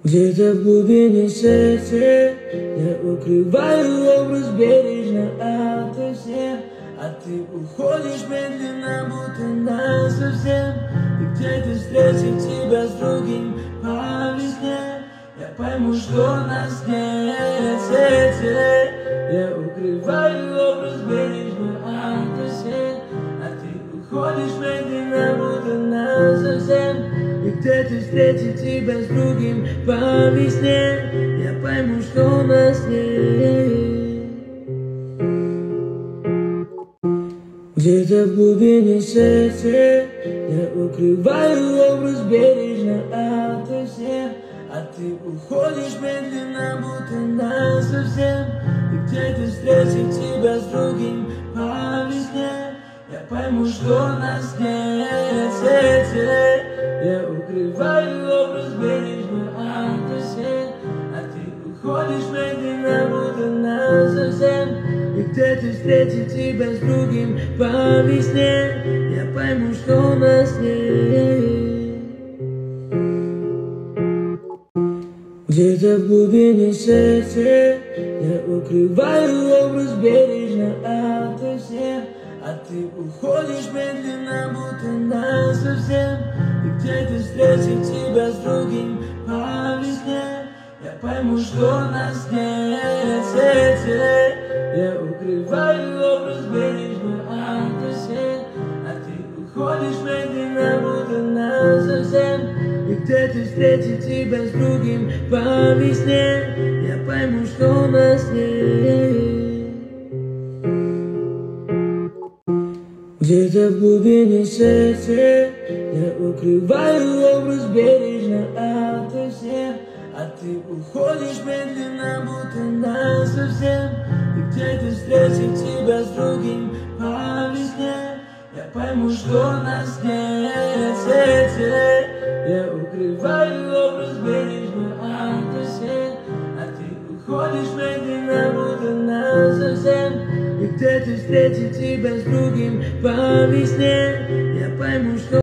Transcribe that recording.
Где-то в глубине сердца я укрываю образ бережно ото всех, а ты уходишь медленно, будто насовсем. И где-то встретив тебя с другим по весне, я пойму, что нас нет. Сердце я укрываю образ бережно ото всех, а ты уходишь медленно, будто насовсем. И где-то встретив тебя с другим по весне, я пойму, что нас нет. Где-то в глубине сердца я укрываю образ бережно ото всех, а ты уходишь медленно, будто насовсем. И где-то встретив тебя с другим по весне, я пойму, что нас нет. Сердце я укрываю образ бережно ото всех, а ты уходишь медленно, будто насовсем. И где-то встретив тебя с другим по весне, я пойму, что нас нет. Где-то в глубине сердца я укрываю образ бережно ото всех, а ты уходишь медленно, будто насовсем. И где-то встретив тебя с другим по весне, я пойму, что нас нет. Сердце я укрываю образ бережно ото всех, а ты уходишь медленно, будто насовсем. И где-то встретив тебя с другим по весне, я пойму, что нас нет. Где-то в глубине сердца я укрываю образ бережно ото всех, а ты уходишь медленно, будто насовсем. И где-то встретив тебя с другим по весне, я пойму, что нас нет. Сердце я укрываю образ бережно ото всех, а ты уходишь медленно, будто насовсем. И где-то встретив тебя с другим по весне, я пойму, что